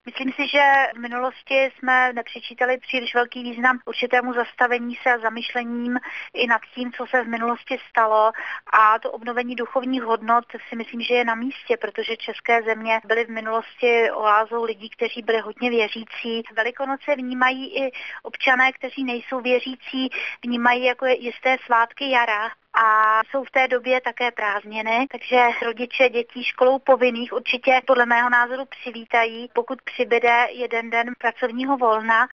Myslím si, že v minulosti jsme nepřičítali příliš velký význam určitému zastavení se a zamyšlením i nad tím, co se v minulosti stalo, a to obnovení duchovních hodnot si myslím, že je na místě, protože české země byly v minulosti oázou lidí, kteří byli hodně věřící. Velikonoce vnímají i občané, kteří nejsou věřící, vnímají jako jisté svátky jara. A jsou v té době také prázdniny, takže rodiče dětí školou povinných určitě podle mého názoru přivítají, pokud přibyde jeden den pracovního volna,